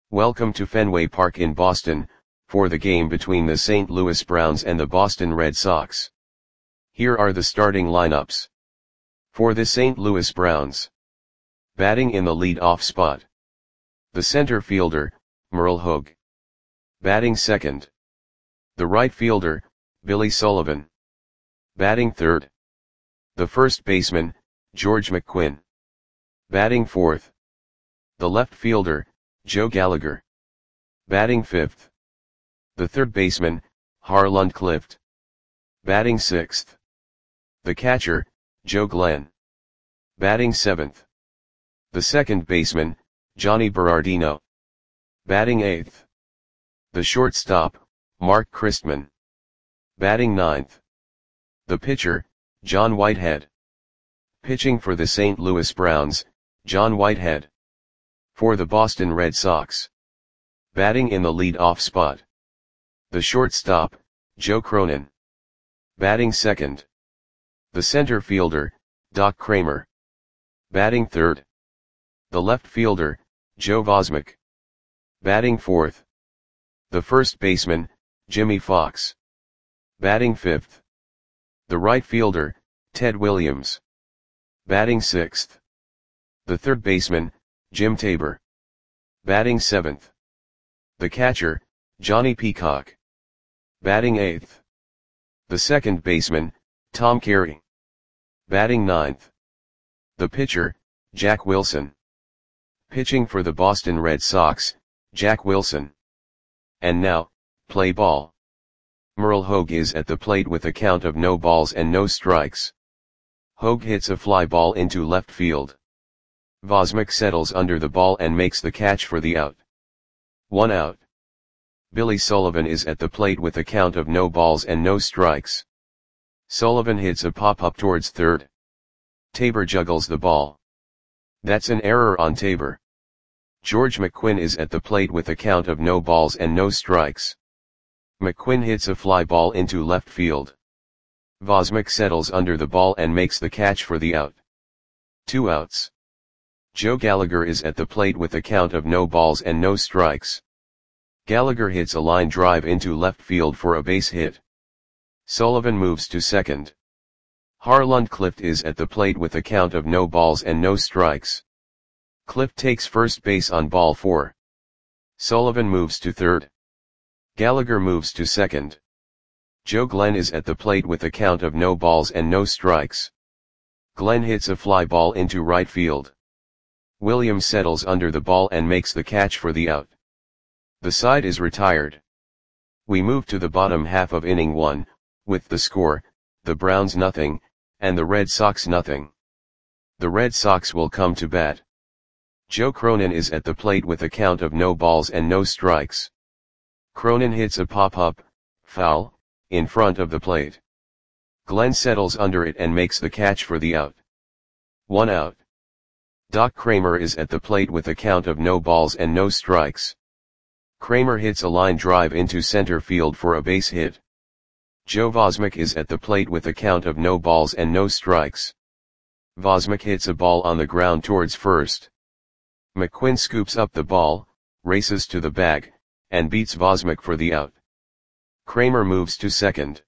Welcome to Fenway Park in Boston, for the game between the St. Louis Browns and the Boston Red Sox. Here are the starting lineups. For the St. Louis Browns. Batting in the lead-off spot. The center fielder, Merle Hogue. Batting second. The right fielder, Billy Sullivan. Batting third. The first baseman, George McQuinn. Batting fourth. The left fielder, Joe Gallagher. Batting fifth. The third baseman, Harland Clift. Batting sixth. The catcher, Joe Glenn. Batting seventh. The second baseman, Johnny Berardino. Batting eighth. The shortstop, Mark Christman. Batting ninth. The pitcher, John Whitehead. Pitching for the St. Louis Browns, John Whitehead. For the Boston Red Sox. Batting in the lead-off spot. The shortstop, Joe Cronin. Batting second. The center fielder, Doc Kramer. Batting third. The left fielder, Joe Vosmick. Batting fourth. The first baseman, Jimmy Fox. Batting fifth. The right fielder, Ted Williams. Batting sixth. The third baseman, Jim Tabor. Batting seventh. The catcher, Johnny Peacock. Batting eighth. The second baseman, Tom Carey. Batting ninth. The pitcher, Jack Wilson. Pitching for the Boston Red Sox, Jack Wilson. And now, play ball. Merle Hogue is at the plate with a count of no balls and no strikes. Hogue hits a fly ball into left field. Vosmick settles under the ball and makes the catch for the out. 1 out. Billy Sullivan is at the plate with a count of no balls and no strikes. Sullivan hits a pop-up towards third. Tabor juggles the ball. That's an error on Tabor. George McQuinn is at the plate with a count of no balls and no strikes. McQuinn hits a fly ball into left field. Vosmick settles under the ball and makes the catch for the out. 2 outs. Joe Gallagher is at the plate with a count of no balls and no strikes. Gallagher hits a line drive into left field for a base hit. Sullivan moves to second. Harland Clift is at the plate with a count of no balls and no strikes. Clift takes first base on ball 4. Sullivan moves to third. Gallagher moves to second. Joe Glenn is at the plate with a count of no balls and no strikes. Glenn hits a fly ball into right field. Williams settles under the ball and makes the catch for the out. The side is retired. We move to the bottom half of inning 1, with the score, the Browns nothing, and the Red Sox nothing. The Red Sox will come to bat. Joe Cronin is at the plate with a count of no balls and no strikes. Cronin hits a pop-up, foul, in front of the plate. Glenn settles under it and makes the catch for the out. 1 out. Doc Kramer is at the plate with a count of no balls and no strikes. Kramer hits a line drive into center field for a base hit. Joe Vosmick is at the plate with a count of no balls and no strikes. Vosmick hits a ball on the ground towards first. McQuinn scoops up the ball, races to the bag, and beats Vosmick for the out. Kramer moves to second.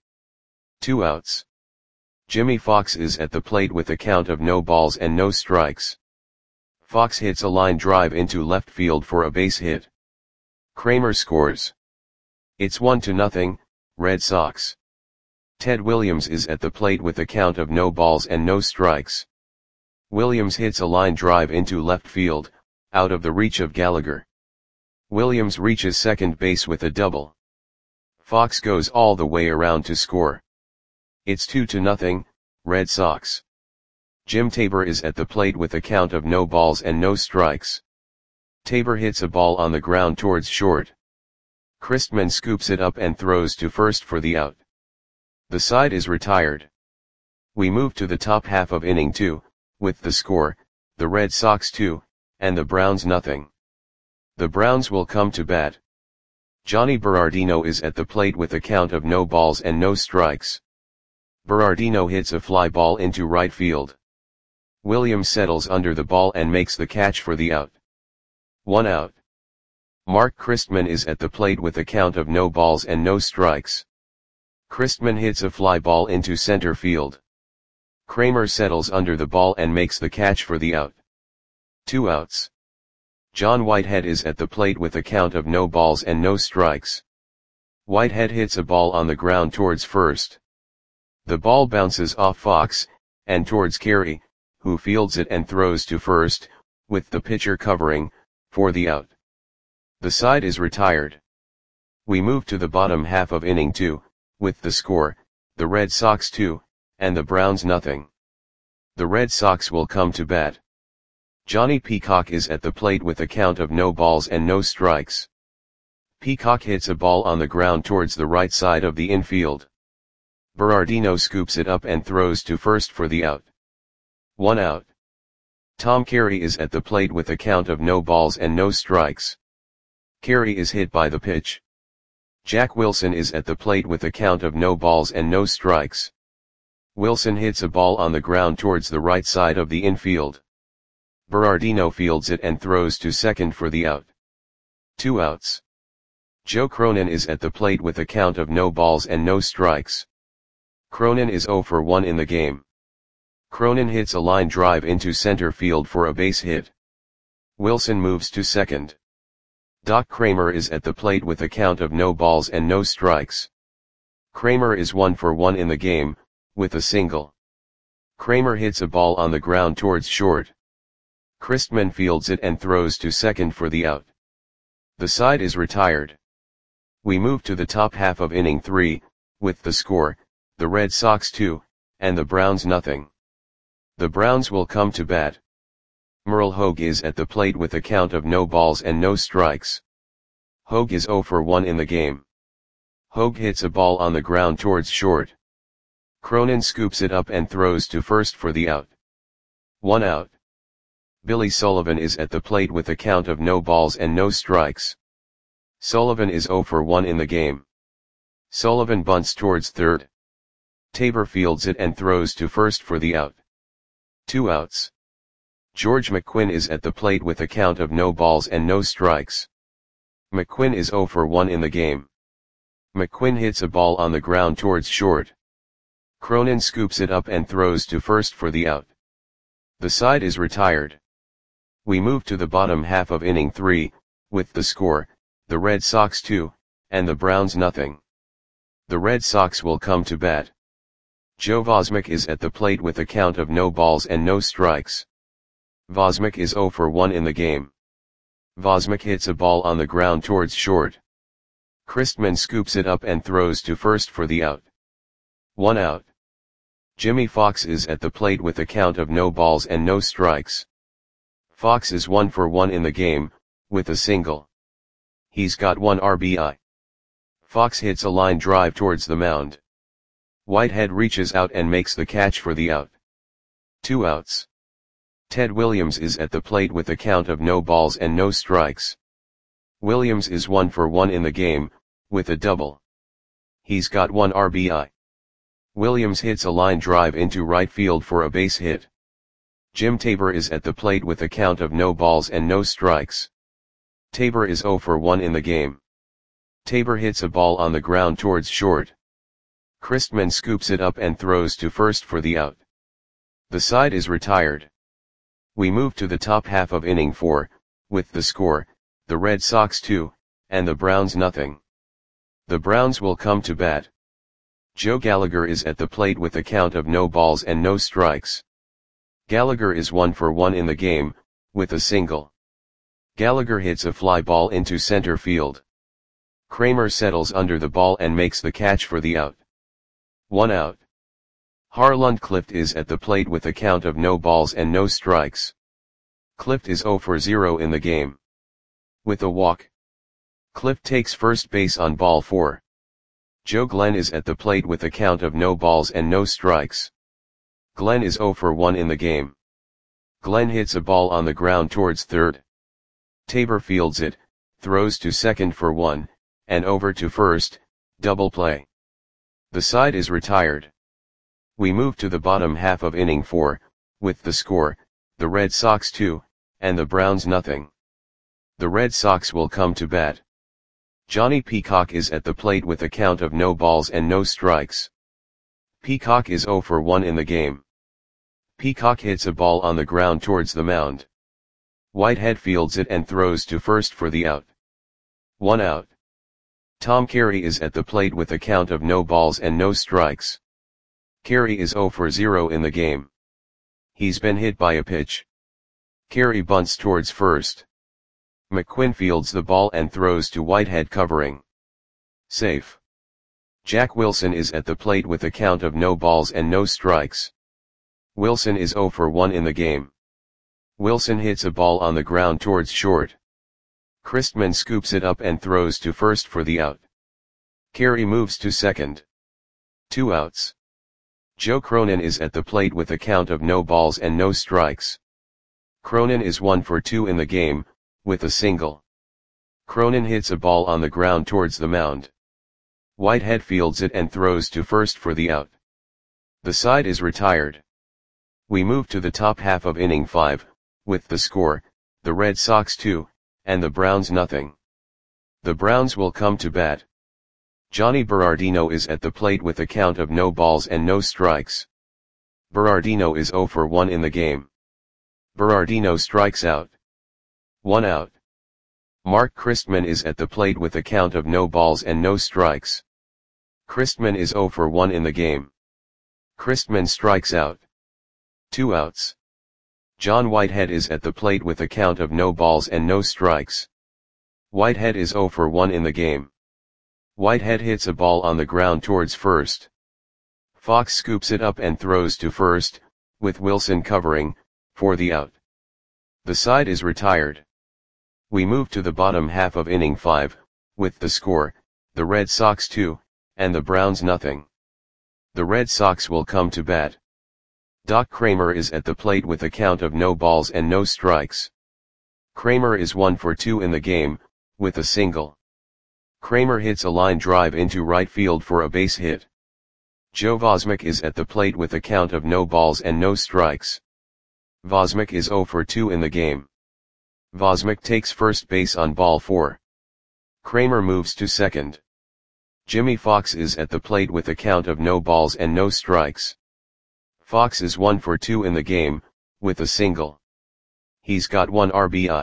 2 outs. Jimmy Fox is at the plate with a count of no balls and no strikes. Fox hits a line drive into left field for a base hit. Kramer scores. It's 1-0, Red Sox. Ted Williams is at the plate with a count of no balls and no strikes. Williams hits a line drive into left field, out of the reach of Gallagher. Williams reaches second base with a double. Fox goes all the way around to score. It's 2-0, Red Sox. Jim Tabor is at the plate with a count of no balls and no strikes. Tabor hits a ball on the ground towards short. Christman scoops it up and throws to first for the out. The side is retired. We move to the top half of inning 2, with the score, the Red Sox 2, and the Browns nothing. The Browns will come to bat. Johnny Berardino is at the plate with a count of no balls and no strikes. Berardino hits a fly ball into right field. Williams settles under the ball and makes the catch for the out. 1 out. Mark Christman is at the plate with a count of no balls and no strikes. Christman hits a fly ball into center field. Kramer settles under the ball and makes the catch for the out. 2 outs. John Whitehead is at the plate with a count of no balls and no strikes. Whitehead hits a ball on the ground towards first. The ball bounces off Fox, and towards Carey, who fields it and throws to first, with the pitcher covering, for the out. The side is retired. We move to the bottom half of inning 2, with the score, the Red Sox 2, and the Browns nothing. The Red Sox will come to bat. Johnny Peacock is at the plate with a count of no balls and no strikes. Peacock hits a ball on the ground towards the right side of the infield. Berardino scoops it up and throws to first for the out. 1 out. Tom Carey is at the plate with a count of no balls and no strikes. Carey is hit by the pitch. Jack Wilson is at the plate with a count of no balls and no strikes. Wilson hits a ball on the ground towards the right side of the infield. Berardino fields it and throws to second for the out. 2 outs. Joe Cronin is at the plate with a count of no balls and no strikes. Cronin is 0 for 1 in the game. Cronin hits a line drive into center field for a base hit. Wilson moves to second. Doc Kramer is at the plate with a count of no balls and no strikes. Kramer is 1 for 1 in the game, with a single. Kramer hits a ball on the ground towards short. Christman fields it and throws to second for the out. The side is retired. We move to the top half of inning 3, with the score, the Red Sox 2, and the Browns nothing. The Browns will come to bat. Merle Hogue is at the plate with a count of no balls and no strikes. Hogue is 0 for 1 in the game. Hogue hits a ball on the ground towards short. Cronin scoops it up and throws to first for the out. 1 out. Billy Sullivan is at the plate with a count of no balls and no strikes. Sullivan is 0 for 1 in the game. Sullivan bunts towards third. Tabor fields it and throws to first for the out. 2 outs. George McQuinn is at the plate with a count of no balls and no strikes. McQuinn is 0 for 1 in the game. McQuinn hits a ball on the ground towards short. Cronin scoops it up and throws to first for the out. The side is retired. We move to the bottom half of inning 3, with the score, the Red Sox 2, and the Browns nothing. The Red Sox will come to bat. Joe Vosmick is at the plate with a count of no balls and no strikes. Vosmick is 0 for 1 in the game. Vosmick hits a ball on the ground towards short. Christman scoops it up and throws to first for the out. 1 out. Jimmy Fox is at the plate with a count of no balls and no strikes. Fox is 1 for 1 in the game, with a single. He's got 1 RBI. Fox hits a line drive towards the mound. Whitehead reaches out and makes the catch for the out. 2 outs. Ted Williams is at the plate with a count of no balls and no strikes. Williams is 1 for 1 in the game, with a double. He's got 1 RBI. Williams hits a line drive into right field for a base hit. Jim Tabor is at the plate with a count of no balls and no strikes. Tabor is 0 for 1 in the game. Tabor hits a ball on the ground towards short. Christman scoops it up and throws to first for the out. The side is retired. We move to the top half of inning 4, with the score, the Red Sox 2, and the Browns nothing. The Browns will come to bat. Joe Gallagher is at the plate with a count of no balls and no strikes. Gallagher is 1 for 1 in the game, with a single. Gallagher hits a fly ball into center field. Kramer settles under the ball and makes the catch for the out. 1 out. Harland Clift is at the plate with a count of no balls and no strikes. Clift is 0 for 0 in the game. With a walk. Clift takes first base on ball 4. Joe Glenn is at the plate with a count of no balls and no strikes. Glenn is 0 for 1 in the game. Glenn hits a ball on the ground towards third. Tabor fields it, throws to second for 1, and over to first, double play. The side is retired. We move to the bottom half of inning 4, with the score, the Red Sox 2, and the Browns nothing. The Red Sox will come to bat. Johnny Peacock is at the plate with a count of no balls and no strikes. Peacock is 0 for 1 in the game. Peacock hits a ball on the ground towards the mound. Whitehead fields it and throws to first for the out. 1 out. Tom Carey is at the plate with a count of no balls and no strikes. Carey is 0 for 0 in the game. He's been hit by a pitch. Carey bunts towards first. McQuinn fields the ball and throws to Whitehead covering. Safe. Jack Wilson is at the plate with a count of no balls and no strikes. Wilson is 0 for 1 in the game. Wilson hits a ball on the ground towards short. Christman scoops it up and throws to first for the out. Carey moves to second. 2 outs. Joe Cronin is at the plate with a count of no balls and no strikes. Cronin is 1 for 2 in the game, with a single. Cronin hits a ball on the ground towards the mound. Whitehead fields it and throws to first for the out. The side is retired. We move to the top half of inning 5, with the score, the Red Sox 2, and the Browns nothing. The Browns will come to bat. Johnny Berardino is at the plate with a count of no balls and no strikes. Berardino is 0 for 1 in the game. Berardino strikes out. 1 out. Mark Christman is at the plate with a count of no balls and no strikes. Christman is 0 for 1 in the game. Christman strikes out. 2 outs. John Whitehead is at the plate with a count of no balls and no strikes. Whitehead is 0 for 1 in the game. Whitehead hits a ball on the ground towards first. Fox scoops it up and throws to first, with Wilson covering, for the out. The side is retired. We move to the bottom half of inning 5, with the score, the Red Sox 2, and the Browns nothing. The Red Sox will come to bat. Doc Kramer is at the plate with a count of no balls and no strikes. Kramer is 1 for 2 in the game, with a single. Kramer hits a line drive into right field for a base hit. Joe Vosmick is at the plate with a count of no balls and no strikes. Vosmick is 0 for 2 in the game. Vosmick takes first base on ball 4. Kramer moves to second. Jimmy Fox is at the plate with a count of no balls and no strikes. Fox is 1 for 2 in the game, with a single. He's got 1 RBI.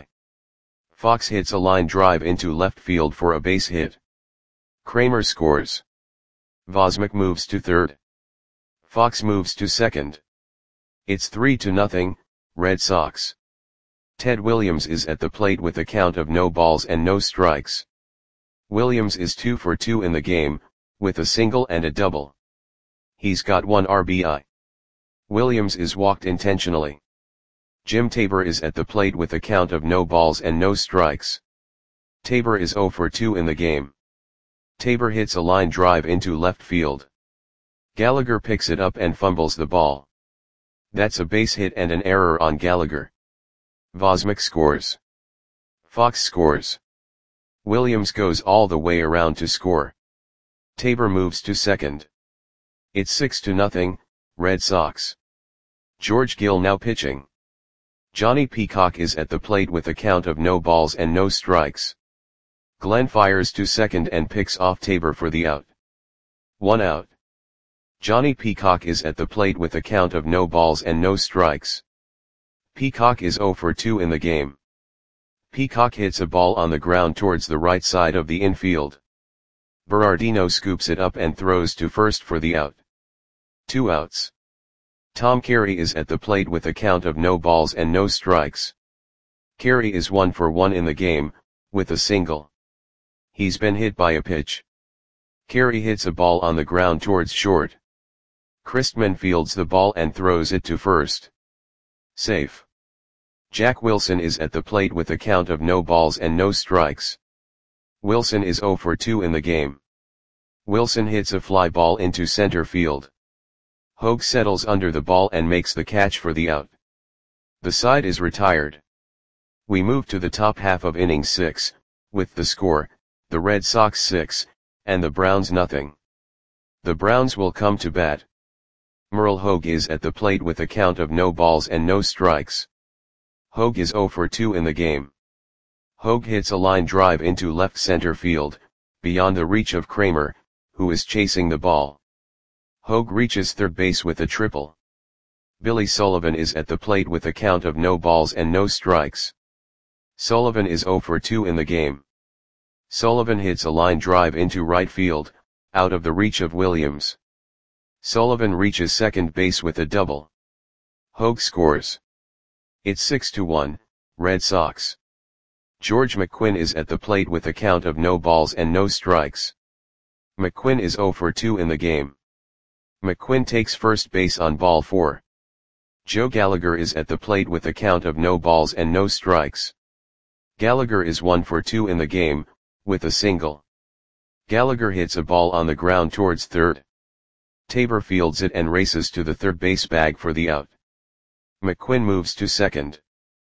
Fox hits a line drive into left field for a base hit. Kramer scores. Vosmick moves to third. Fox moves to second. It's 3-0, Red Sox. Ted Williams is at the plate with a count of no balls and no strikes. Williams is 2 for 2 in the game, with a single and a double. He's got 1 RBI. Williams is walked intentionally. Jim Tabor is at the plate with a count of no balls and no strikes. Tabor is 0 for 2 in the game. Tabor hits a line drive into left field. Gallagher picks it up and fumbles the ball. That's a base hit and an error on Gallagher. Vosmick scores. Fox scores. Williams goes all the way around to score. Tabor moves to second. It's 6-0, Red Sox. George Gill now pitching. Johnny Peacock is at the plate with a count of no balls and no strikes. Glenn fires to second and picks off Tabor for the out. 1 out. Johnny Peacock is at the plate with a count of no balls and no strikes. Peacock is 0 for 2 in the game. Peacock hits a ball on the ground towards the right side of the infield. Berardino scoops it up and throws to first for the out. 2 outs. Tom Carey is at the plate with a count of no balls and no strikes. Carey is 1 for 1 in the game, with a single. He's been hit by a pitch. Carey hits a ball on the ground towards short. Christman fields the ball and throws it to first. Safe. Jack Wilson is at the plate with a count of no balls and no strikes. Wilson is 0 for 2 in the game. Wilson hits a fly ball into center field. Hogue settles under the ball and makes the catch for the out. The side is retired. We move to the top half of inning 6, with the score, the Red Sox 6, and the Browns nothing. The Browns will come to bat. Merle Hogue is at the plate with a count of no balls and no strikes. Hogue is 0 for 2 in the game. Hogue hits a line drive into left center field, beyond the reach of Kramer, who is chasing the ball. Hogue reaches third base with a triple. Billy Sullivan is at the plate with a count of no balls and no strikes. Sullivan is 0 for 2 in the game. Sullivan hits a line drive into right field, out of the reach of Williams. Sullivan reaches second base with a double. Hogue scores. It's 6-1, Red Sox. George McQuinn is at the plate with a count of no balls and no strikes. McQuinn is 0 for 2 in the game. McQuinn takes first base on ball 4. Joe Gallagher is at the plate with a count of no balls and no strikes. Gallagher is 1 for 2 in the game, with a single. Gallagher hits a ball on the ground towards third. Tabor fields it and races to the third base bag for the out. McQuinn moves to second.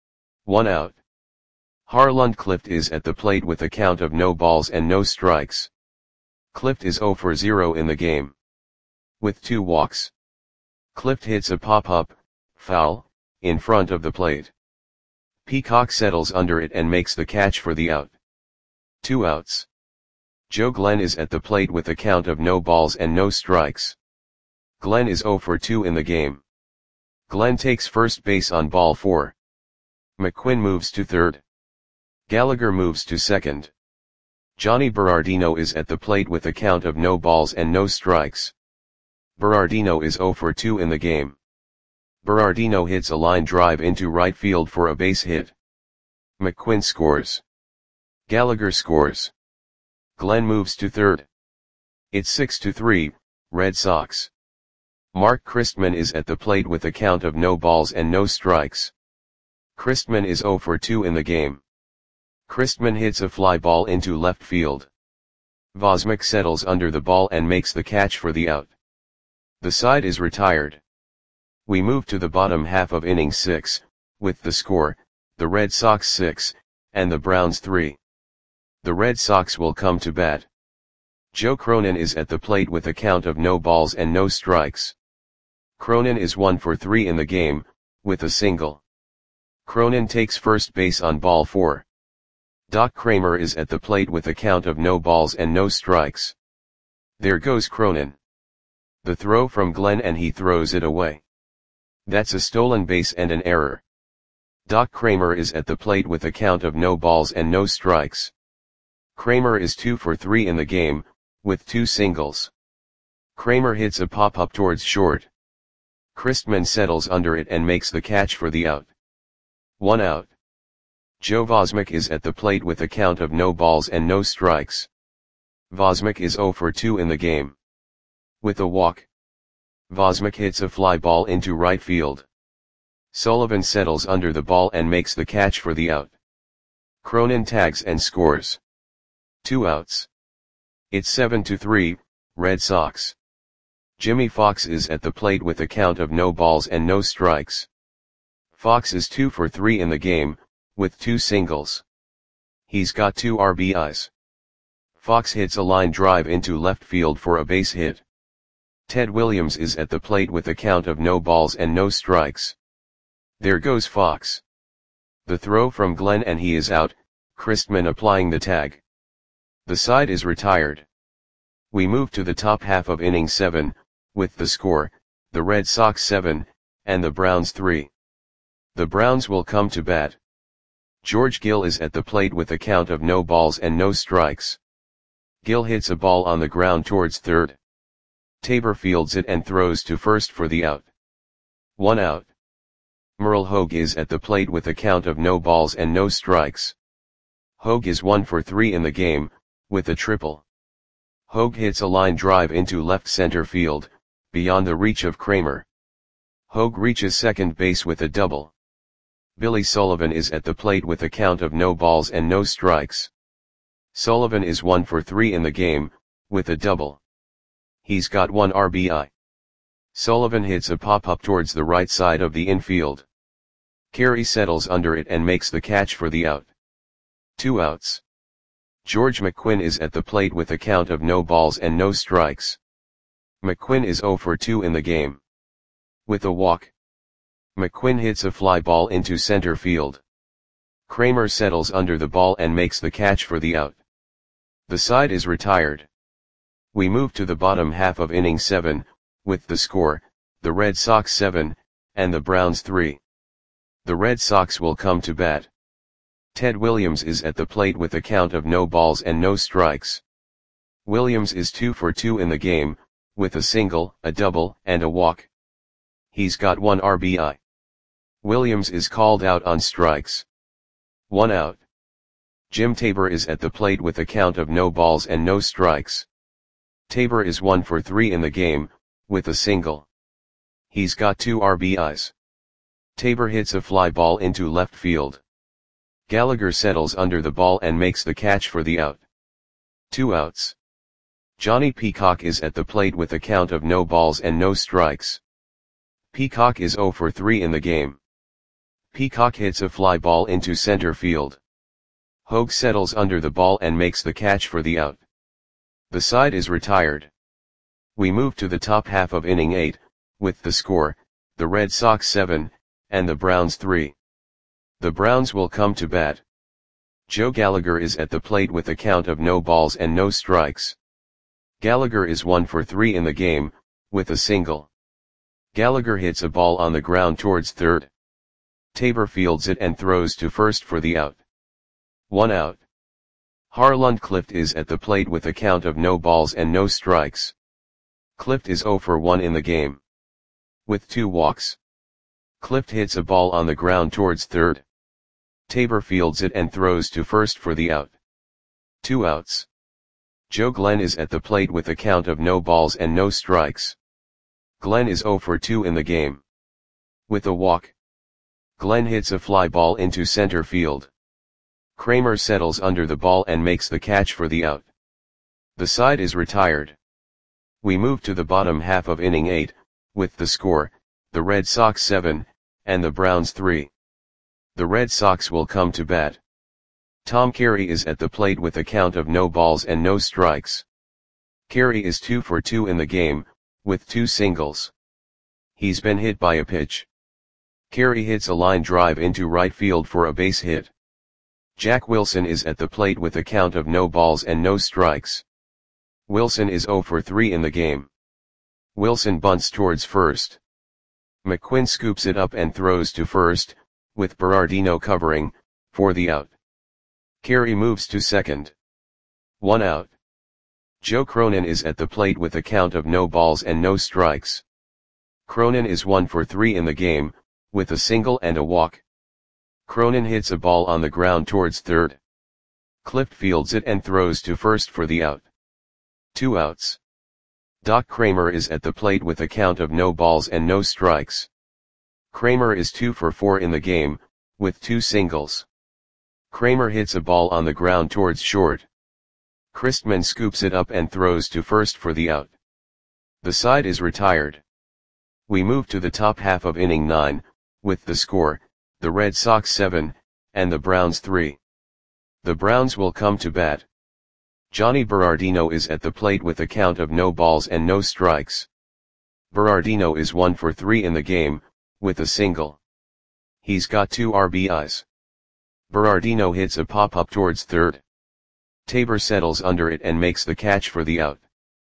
1 out. Harland Clift is at the plate with a count of no balls and no strikes. Clift is 0 for 0 in the game. With 2 walks. Clift hits a pop-up, foul, in front of the plate. Peacock settles under it and makes the catch for the out. 2 outs. Joe Glenn is at the plate with a count of no balls and no strikes. Glenn is 0 for 2 in the game. Glenn takes first base on ball 4. McQuinn moves to third. Gallagher moves to second. Johnny Berardino is at the plate with a count of no balls and no strikes. Berardino is 0 for 2 in the game. Berardino hits a line drive into right field for a base hit. McQuinn scores. Gallagher scores. Glenn moves to third. It's 6-3, Red Sox. Mark Christman is at the plate with a count of no balls and no strikes. Christman is 0 for 2 in the game. Christman hits a fly ball into left field. Vosmick settles under the ball and makes the catch for the out. The side is retired. We move to the bottom half of inning 6, with the score, the Red Sox 6, and the Browns 3. The Red Sox will come to bat. Joe Cronin is at the plate with a count of no balls and no strikes. Cronin is 1 for 3 in the game, with a single. Cronin takes first base on ball 4. Doc Kramer is at the plate with a count of no balls and no strikes. There goes Cronin. The throw from Glenn and he throws it away. That's a stolen base and an error. Doc Kramer is at the plate with a count of no balls and no strikes. Kramer is 2 for 3 in the game, with 2 singles. Kramer hits a pop-up towards short. Christman settles under it and makes the catch for the out. 1 out. Joe Vosmick is at the plate with a count of no balls and no strikes. Vosmick is 0 for 2 in the game. With a walk. Vosmick hits a fly ball into right field. Sullivan settles under the ball and makes the catch for the out. Cronin tags and scores. 2 outs. It's 7-3, Red Sox. Jimmy Fox is at the plate with a count of no balls and no strikes. Fox is 2 for 3 in the game, with 2 singles. He's got 2 RBIs. Fox hits a line drive into left field for a base hit. Ted Williams is at the plate with a count of no balls and no strikes. There goes Fox. The throw from Glenn and he is out, Christman applying the tag. The side is retired. We move to the top half of inning 7, with the score, the Red Sox 7, and the Browns 3. The Browns will come to bat. George Gill is at the plate with a count of no balls and no strikes. Gill hits a ball on the ground towards third. Tabor fields it and throws to first for the out. 1 out. Merle Hogue is at the plate with a count of no balls and no strikes. Hogue is 1 for 3 in the game, with a triple. Hogue hits a line drive into left center field, beyond the reach of Kramer. Hogue reaches second base with a double. Billy Sullivan is at the plate with a count of no balls and no strikes. Sullivan is 1 for 3 in the game, with a double. He's got 1 RBI. Sullivan hits a pop-up towards the right side of the infield. Carey settles under it and makes the catch for the out. 2 outs. George McQuinn is at the plate with a count of no balls and no strikes. McQuinn is 0 for 2 in the game. With a walk. McQuinn hits a fly ball into center field. Kramer settles under the ball and makes the catch for the out. The side is retired. We move to the bottom half of inning 7, with the score, the Red Sox 7, and the Browns 3. The Red Sox will come to bat. Ted Williams is at the plate with a count of no balls and no strikes. Williams is 2 for 2 in the game, with a single, a double, and a walk. He's got 1 RBI. Williams is called out on strikes. 1 out. Jim Tabor is at the plate with a count of no balls and no strikes. Tabor is 1 for 3 in the game, with a single. He's got 2 RBIs. Tabor hits a fly ball into left field. Gallagher settles under the ball and makes the catch for the out. 2 outs. Johnny Peacock is at the plate with a count of no balls and no strikes. Peacock is 0 for 3 in the game. Peacock hits a fly ball into center field. Hogue settles under the ball and makes the catch for the out. The side is retired. We move to the top half of inning 8, with the score, the Red Sox 7, and the Browns 3. The Browns will come to bat. Joe Gallagher is at the plate with a count of no balls and no strikes. Gallagher is 1 for 3 in the game, with a single. Gallagher hits a ball on the ground towards third. Tabor fields it and throws to first for the out. 1 out. Harland Clift is at the plate with a count of no balls and no strikes. Clift is 0 for 1 in the game. With 2 walks. Clift hits a ball on the ground towards third. Tabor fields it and throws to first for the out. 2 outs. Joe Glenn is at the plate with a count of no balls and no strikes. Glenn is 0 for 2 in the game. With a walk. Glenn hits a fly ball into center field. Kramer settles under the ball and makes the catch for the out. The side is retired. We move to the bottom half of inning 8, with the score, the Red Sox 7, and the Browns 3. The Red Sox will come to bat. Tom Carey is at the plate with a count of no balls and no strikes. Carey is 2 for 2 in the game, with 2 singles. He's been hit by a pitch. Carey hits a line drive into right field for a base hit. Jack Wilson is at the plate with a count of no balls and no strikes. Wilson is 0 for 3 in the game. Wilson bunts towards first. McQuinn scoops it up and throws to first, with Berardino covering, for the out. Carey moves to second. 1 out. Joe Cronin is at the plate with a count of no balls and no strikes. Cronin is 1 for 3 in the game, with a single and a walk. Cronin hits a ball on the ground towards third. Clift fields it and throws to first for the out. 2 outs. Doc Kramer is at the plate with a count of no balls and no strikes. Kramer is 2 for 4 in the game, with 2 singles. Kramer hits a ball on the ground towards short. Christman scoops it up and throws to first for the out. The side is retired. We move to the top half of inning 9, with the score, the Red Sox 7, and the Browns 3. The Browns will come to bat. Johnny Berardino is at the plate with a count of no balls and no strikes. Berardino is 1 for 3 in the game, with a single. He's got 2 RBIs. Berardino hits a pop-up towards third. Tabor settles under it and makes the catch for the out.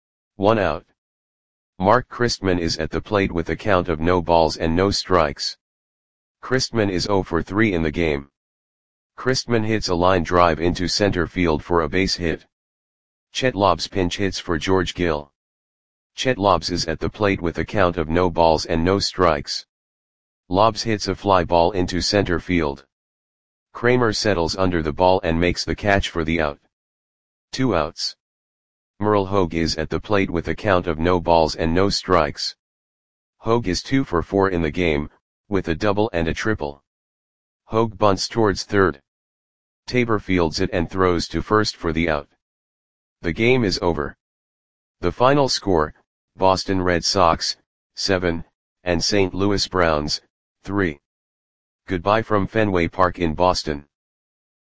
1 out. Mark Christman is at the plate with a count of no balls and no strikes. Christman is 0 for 3 in the game. Christman hits a line drive into center field for a base hit. Chet Lobbs pinch hits for George Gill. Chet Lobbs is at the plate with a count of no balls and no strikes. Lobbs hits a fly ball into center field. Kramer settles under the ball and makes the catch for the out. 2 outs. Merle Hogue is at the plate with a count of no balls and no strikes. Hogue is 2 for 4 in the game, with a double and a triple. Hogue bunts towards third. Tabor fields it and throws to first for the out. The game is over. The final score, Boston Red Sox, 7, and St. Louis Browns, 3. Goodbye from Fenway Park in Boston.